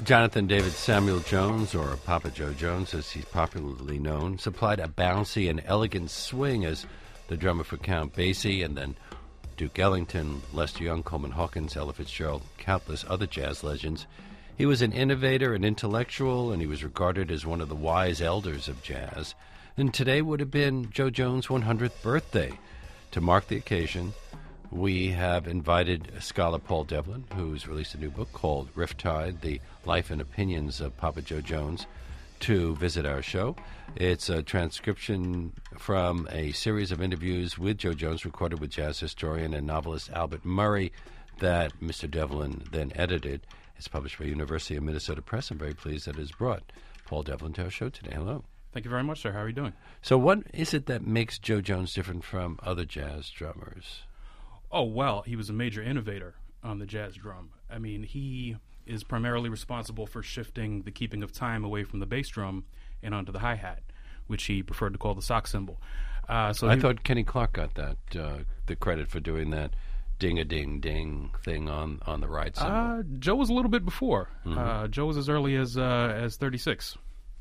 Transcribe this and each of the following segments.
Jonathan David Samuel Jones, or Papa Joe Jones as he's popularly known, supplied a bouncy and elegant swing as the drummer for Count Basie, and then Duke Ellington, Lester Young, Coleman Hawkins, Ella Fitzgerald, countless other jazz legends. He was an innovator, an intellectual, and he was regarded as one of the wise elders of jazz. And today would have been Joe Jones' 100th birthday. To mark the occasion, we have invited scholar Paul Devlin, who's released a new book called Riptide, The Life and Opinions of Papa Joe Jones, to visit our show. It's a transcription from a series of interviews with Joe Jones recorded with jazz historian and novelist Albert Murray that Mr. Devlin then edited. It's published by University of Minnesota Press. I'm very pleased that it has brought Paul Devlin to our show today. Hello. Thank you very much, sir. How are you doing? So what is it that makes Joe Jones different from other jazz drummers? Oh, well, he was a major innovator on the jazz drum. I mean, he is primarily responsible for shifting the keeping of time away from the bass drum and onto the hi-hat, which he preferred to call the sock cymbal. I thought Kenny Clark got that, the credit for doing that ding-a-ding-ding thing on the right cymbal. Joe was a little bit before. Mm-hmm. Joe was as early as 36.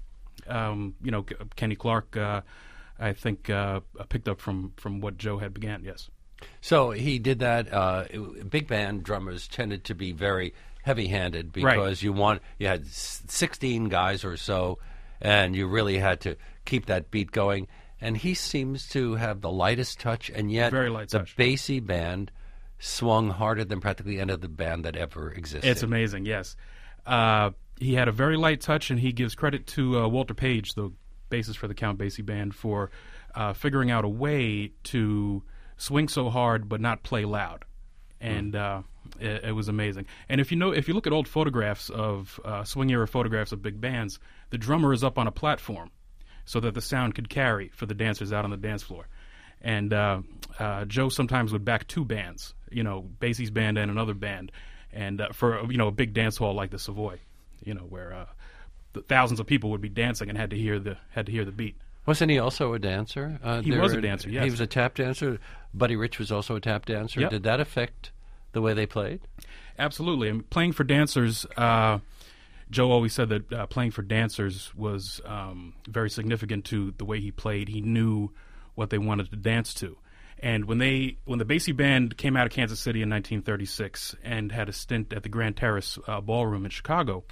Kenny Clark, I think, picked up from what Joe had began, yes. So he did that. Big band drummers tended to be very heavy-handed because right. you had 16 guys or so, and you really had to keep that beat going. And he seems to have the lightest touch, and yet very light the touch. Basie band swung harder than practically any other band that ever existed. It's amazing, yes. He had a very light touch, and he gives credit to Walter Page, the bassist for the Count Basie band, for figuring out a way to swing so hard but not play loud. And it was amazing. And if you look at old photographs of swing era photographs of big bands, the drummer is up on a platform so that the sound could carry for the dancers out on the dance floor. And Joe sometimes would back two bands, Basie's band and another band, and for a big dance hall like the Savoy, where thousands of people would be dancing and had to hear the beat. Wasn't he also a dancer? He was a dancer, yes. He was a tap dancer. Buddy Rich was also a tap dancer. Yep. Did that affect the way they played? Absolutely. And playing for dancers, Joe always said that playing for dancers was very significant to the way he played. He knew what they wanted to dance to. And when the Basie band came out of Kansas City in 1936 and had a stint at the Grand Terrace Ballroom in Chicago,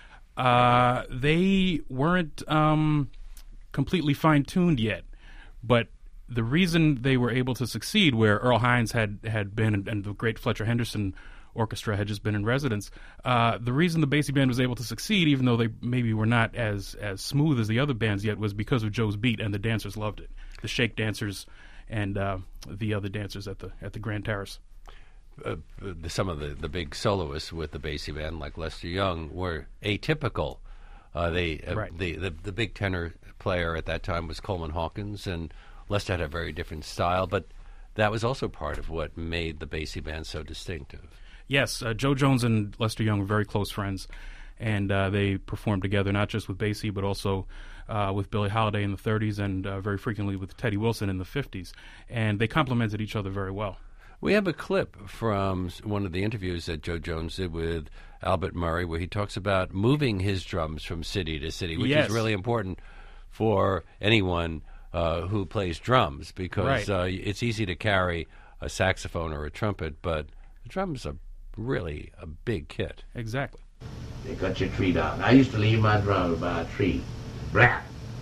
they weren't completely fine-tuned yet, but the reason they were able to succeed, where Earl Hines had been and the great Fletcher Henderson Orchestra had just been in residence, the reason the Basie band was able to succeed, even though they maybe were not as smooth as the other bands yet, was because of Joe's beat, and the dancers loved it. The shake dancers and the other dancers at the Grand Terrace. Some of the big soloists with the Basie band, like Lester Young, were atypical. The big tenor player at that time was Coleman Hawkins, and Lester had a very different style, but that was also part of what made the Basie band so distinctive. Yes, Joe Jones and Lester Young were very close friends, and they performed together not just with Basie, but also with Billie Holiday in the 30s and very frequently with Teddy Wilson in the 50s, and they complemented each other very well. We have a clip from one of the interviews that Joe Jones did with Albert Murray where he talks about moving his drums from city to city, which yes. is really important for anyone who plays drums because right. It's easy to carry a saxophone or a trumpet, but the drums are really a big kit. Exactly. They cut your tree down. I used to leave my drums by a tree, black,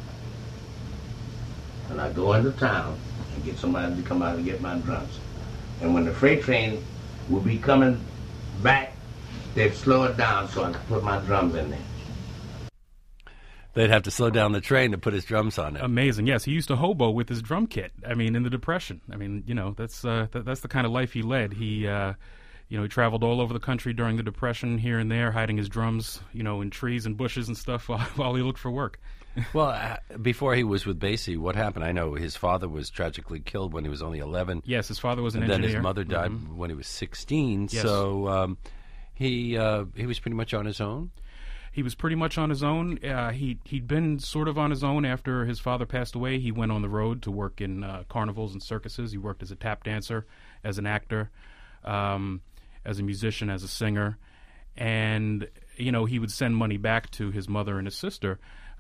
and I go into town and get somebody to come out and get my drums. And when the freight train would be coming back, they'd slow it down so I could put my drums in there. They'd have to slow down the train to put his drums on it. Amazing, yes. He used to hobo with his drum kit. I mean, in the Depression. I mean, that's the kind of life he led. He traveled all over the country during the Depression, here and there, hiding his drums, in trees and bushes and stuff while he looked for work. Well, before he was with Basie, what happened? I know his father was tragically killed when he was only 11. Yes, his father was an engineer. engineer. Then his mother died when he was 16. Yes. So he was pretty much on his own? He was pretty much on his own. He'd been sort of on his own after his father passed away. He went on the road to work in carnivals and circuses. He worked as a tap dancer, as an actor, as a musician, as a singer. And he would send money back to his mother and his sister.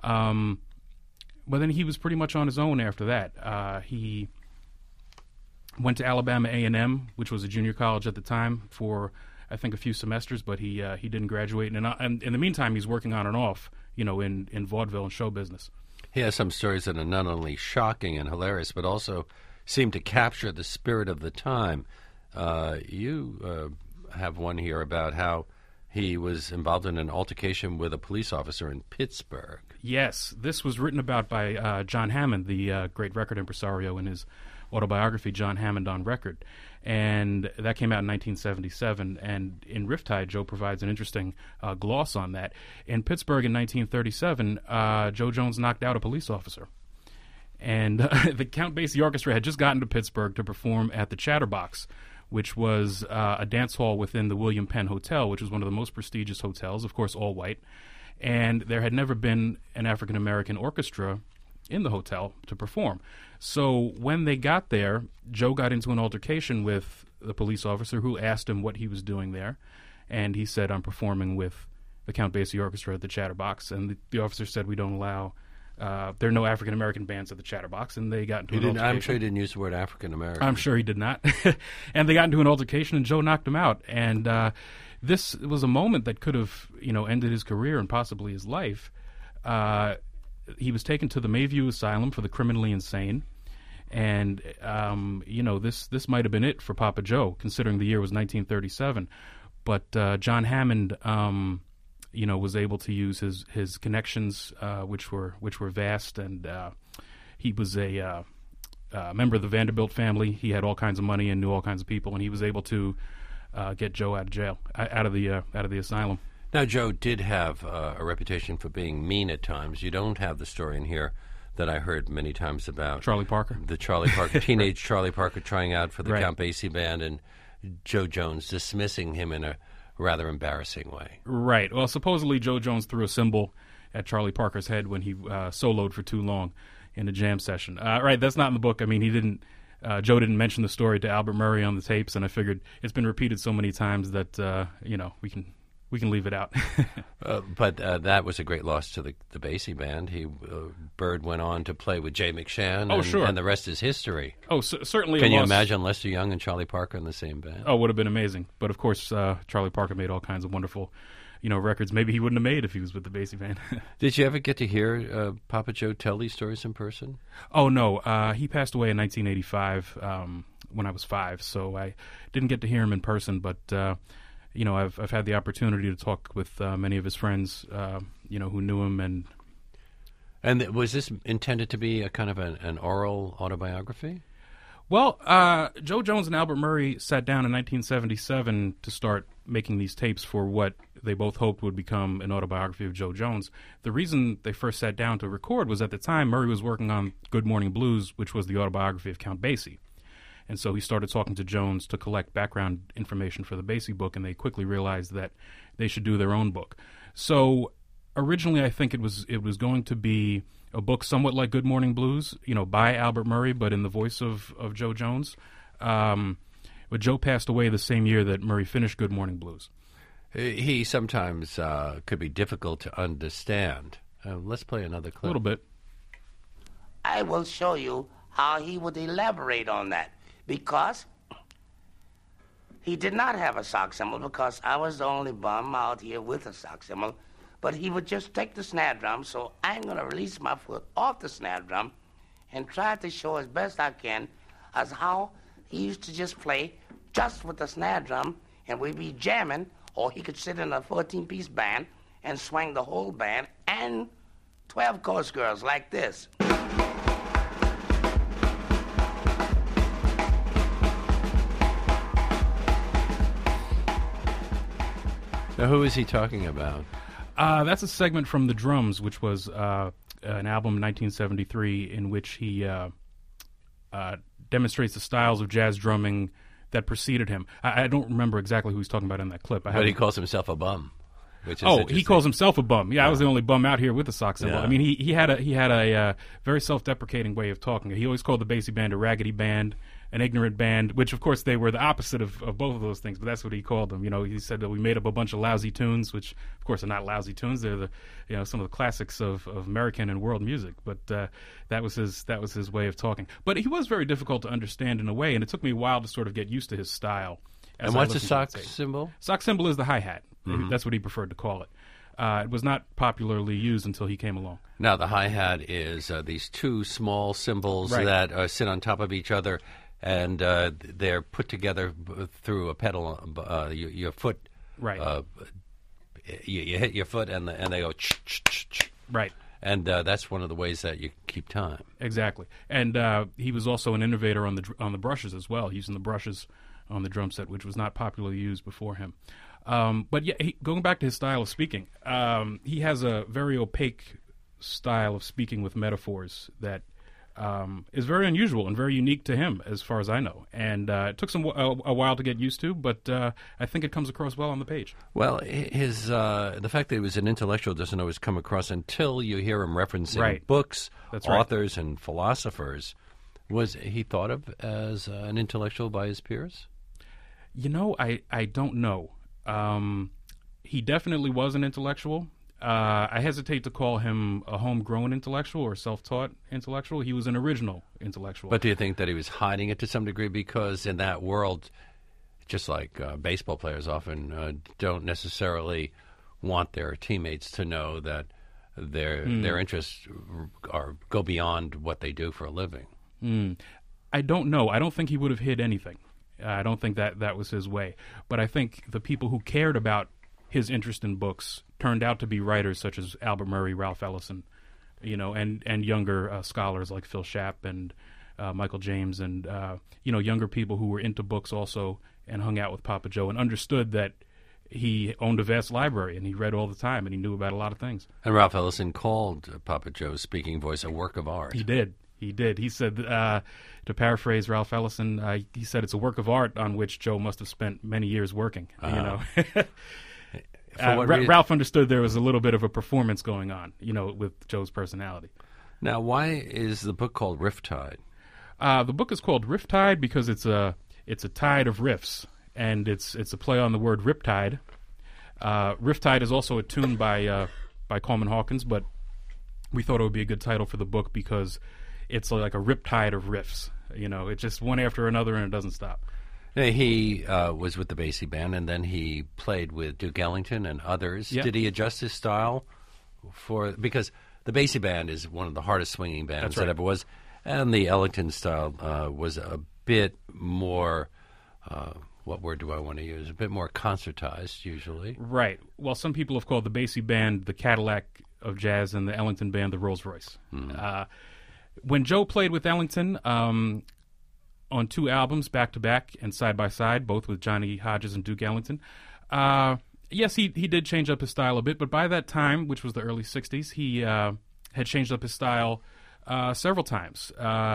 But then he was pretty much on his own after that. He went to Alabama A&M, which was a junior college at the time, for I think a few semesters, but he didn't graduate. And in the meantime, he's working on and off, in vaudeville and show business. He has some stories that are not only shocking and hilarious, but also seem to capture the spirit of the time. You have one here about how he was involved in an altercation with a police officer in Pittsburgh. Yes, this was written about by John Hammond, the great record impresario, in his autobiography, John Hammond on Record. And that came out in 1977. And in Riptide, Joe provides an interesting gloss on that. In Pittsburgh in 1937, Joe Jones knocked out a police officer. And the Count Basie Orchestra had just gotten to Pittsburgh to perform at the Chatterbox, which was a dance hall within the William Penn Hotel, which was one of the most prestigious hotels, of course, all white. And there had never been an African-American orchestra in the hotel to perform. So when they got there, Joe got into an altercation with the police officer who asked him what he was doing there. And he said, I'm performing with the Count Basie Orchestra at the Chatterbox. And the officer said, we don't allow... there are no African-American bands at the Chatterbox, and they got into an altercation. I'm sure he didn't use the word African-American. I'm sure he did not. And they got into an altercation, and Joe knocked him out. And this was a moment that could have, ended his career and possibly his life. He was taken to the Mayview Asylum for the criminally insane. And, this might have been it for Papa Joe, considering the year was 1937. But John Hammond... was able to use his connections, which were vast, and he was a member of the Vanderbilt family. He had all kinds of money and knew all kinds of people, and he was able to get Joe out of jail, out of the asylum. Now, Joe did have a reputation for being mean at times. You don't have the story in here that I heard many times about Charlie Parker, the Charlie Parker teenage Charlie Parker trying out for the right. Count Basie band, and Joe Jones dismissing him in a rather embarrassing way. Right. Well, supposedly Joe Jones threw a cymbal at Charlie Parker's head when he soloed for too long in a jam session. Right, that's not in the book. I mean, Joe didn't mention the story to Albert Murray on the tapes, and I figured it's been repeated so many times that, we can leave it out. But that was a great loss to the Basie band. Bird went on to play with Jay McShann, sure. And the rest is history. Oh, certainly. Can you imagine Lester Young and Charlie Parker in the same band? Oh, would have been amazing. But of course, Charlie Parker made all kinds of wonderful, records. Maybe he wouldn't have made if he was with the Basie band. Did you ever get to hear Papa Joe tell these stories in person? Oh no, he passed away in 1985 when I was 5, so I didn't get to hear him in person. But I've had the opportunity to talk with many of his friends, who knew him. And was this intended to be a kind of an oral autobiography? Well, Joe Jones and Albert Murray sat down in 1977 to start making these tapes for what they both hoped would become an autobiography of Joe Jones. The reason they first sat down to record was at the time Murray was working on Good Morning Blues, which was the autobiography of Count Basie. And so he started talking to Jones to collect background information for the Basie book, and they quickly realized that they should do their own book. So originally I think it was going to be a book somewhat like Good Morning Blues, by Albert Murray, but in the voice of Joe Jones. But Joe passed away the same year that Murray finished Good Morning Blues. He sometimes could be difficult to understand. Let's play another clip. A little bit. I will show you how he would elaborate on that, because he did not have a sock cymbal, because I was the only bum out here with a sock cymbal. But he would just take the snare drum, so I'm going to release my foot off the snare drum and try to show as best I can as how he used to just play just with the snare drum, and we'd be jamming, or he could sit in a 14-piece band and swing the whole band, and 12 chorus girls like this. Now, who is he talking about? That's a segment from The Drums, which was an album in 1973 in which he demonstrates the styles of jazz drumming that preceded him. I don't remember exactly who he's talking about in that clip. But he calls himself a bum. He calls himself a bum. Yeah, I was the only bum out here with a sock cymbal. Yeah. I mean, he had a very self-deprecating way of talking. He always called the Basie band a raggedy band. an ignorant band, which of course they were the opposite of both of those things, but that's what he called them. He said that we made up a bunch of lousy tunes, which of course are not lousy tunes. They're some of the classics of American and world music. But that was his way of talking. But he was very difficult to understand in a way, and it took me a while to sort of get used to his style. And what's a sock cymbal? Sock cymbal is the hi-hat. That's what he preferred to call it. It was not popularly used until he came along. Now, the hi-hat is these two small cymbals that sit on top of each other, and they're put together through a pedal. Your foot, you hit your foot, and they go ch-ch-ch-ch. Right. And that's one of the ways that you keep time. Exactly. And he was also an innovator on the brushes as well, using the brushes on the drum set, which was not popularly used before him. But yeah, going back to his style of speaking, he has a very opaque style of speaking with metaphors that is very unusual and very unique to him, as far as I know. And it took a while to get used to, but I think it comes across well on the page. Well, the fact that he was an intellectual doesn't always come across until you hear him referencing books, authors, and philosophers. Was he thought of as an intellectual by his peers? I don't know. He definitely was an intellectual. I hesitate to call him a homegrown intellectual or self-taught intellectual. He was an original intellectual. But do you think that he was hiding it to some degree? Because in that world, just like baseball players often don't necessarily want their teammates to know that their interests go beyond what they do for a living. I don't know. I don't think he would have hid anything. I don't think that was his way. But I think the people who cared about his interest in books turned out to be writers such as Albert Murray, Ralph Ellison, and younger scholars like Phil Schaap and Michael James, and younger people who were into books also and hung out with Papa Joe and understood that he owned a vast library and he read all the time and he knew about a lot of things. And Ralph Ellison called Papa Joe's speaking voice a work of art. He did. He said, to paraphrase Ralph Ellison, he said it's a work of art on which Joe must have spent many years working. Ralph understood there was a little bit of a performance going on, with Joe's personality. Now, why is the book called Riptide? The book is called Riptide because it's a tide of riffs, and it's a play on the word riptide. Riptide is also a tune by Coleman Hawkins, but we thought it would be a good title for the book because it's like a riptide of riffs. It's just one after another and it doesn't stop. He was with the Basie Band, and then he played with Duke Ellington and others. Yep. Did he adjust his style because the Basie Band is one of the hardest swinging bands that ever was, and the Ellington style was a bit more, what word do I want to use? A bit more concertized, usually. Right. Well, some people have called the Basie Band the Cadillac of jazz and the Ellington Band the Rolls Royce. When Joe played with Ellington on 2 albums, back-to-back and side-by-side, both with Johnny Hodges and Duke Ellington, yes, he did change up his style a bit, but by that time, which was the early 60s, he had changed up his style several times.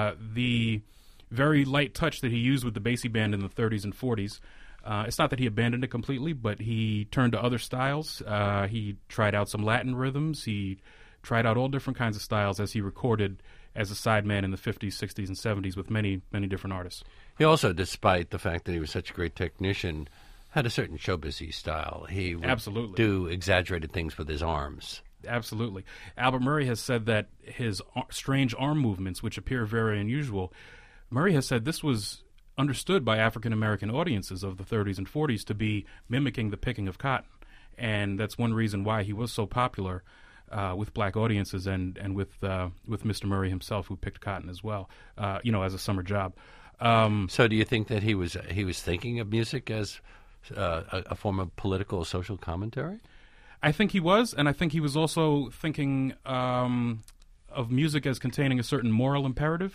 The very light touch that he used with the Basie Band in the 30s and 40s, it's not that he abandoned it completely, but he turned to other styles. He tried out some Latin rhythms. He tried out all different kinds of styles as he recorded as a sideman in the 50s, 60s, and 70s with many, many different artists. He also, despite the fact that he was such a great technician, had a certain showbizy style. He would do exaggerated things with his arms. Absolutely. Albert Murray has said that his strange arm movements, which appear very unusual, Murray has said this was understood by African-American audiences of the 30s and 40s to be mimicking the picking of cotton. And that's one reason why he was so popular with black audiences and with Mr. Murray himself, who picked cotton as well, as a summer job. So do you think that he was thinking of music as a form of political or social commentary? I think he was, and I think he was also thinking of music as containing a certain moral imperative.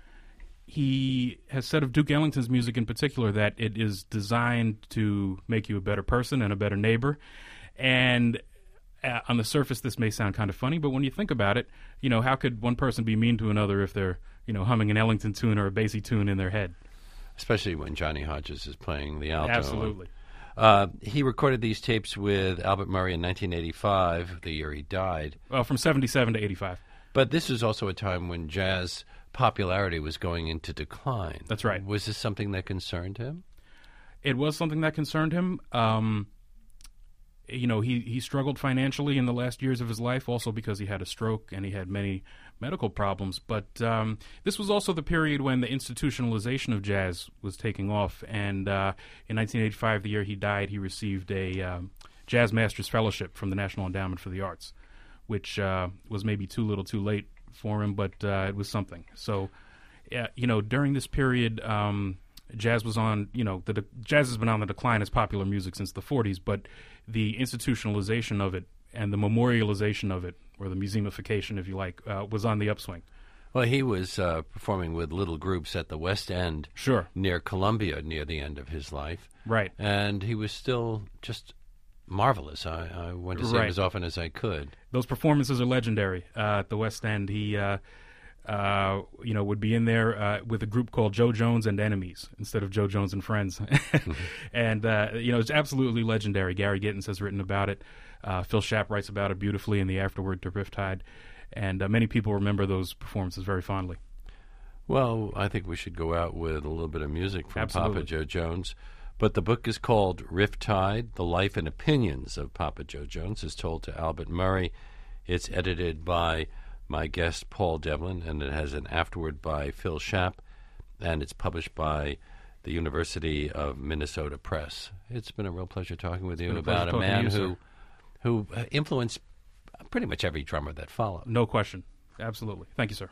He has said of Duke Ellington's music in particular that it is designed to make you a better person and a better neighbor. And on the surface, this may sound kind of funny, but when you think about it, how could one person be mean to another if they're, humming an Ellington tune or a Basie tune in their head? Especially when Johnny Hodges is playing the alto. Absolutely. He recorded these tapes with Albert Murray in 1985, the year he died. Well, from 77 to 85. But this is also a time when jazz popularity was going into decline. That's right. Was this something that concerned him? It was something that concerned him. He struggled financially in the last years of his life, also because he had a stroke and he had many medical problems. But this was also the period when the institutionalization of jazz was taking off. And in 1985, the year he died, he received a Jazz Masters Fellowship from the National Endowment for the Arts, which was maybe too little too late for him, but it was something. So, during this period, jazz was on, jazz has been on the decline as popular music since the 40s, but the institutionalization of it and the memorialization of it, or the museumification, if you like, was on the upswing. Well, he was performing with little groups at the West End, Sure, near Columbia, near the end of his life. right. And he was still just marvelous. I went to see him Right. as often as I could. Those performances are legendary at the West End. He, would be in there with a group called Joe Jones and Enemies instead of Joe Jones and Friends. And, it's absolutely legendary. Gary Gittins has written about it. Phil Shapp writes about it beautifully in the afterword to Riptide. And many people remember those performances very fondly. Well, I think we should go out with a little bit of music from Absolutely. Papa Joe Jones. But the book is called Riptide, The Life and Opinions of Papa Joe Jones, is told to Albert Murray. It's edited by my guest, Paul Devlin, and it has an afterword by Phil Shapp, and it's published by the University of Minnesota Press. It's been a real pleasure talking with you about a man who influenced pretty much every drummer that followed. No question. Absolutely. Thank you, sir.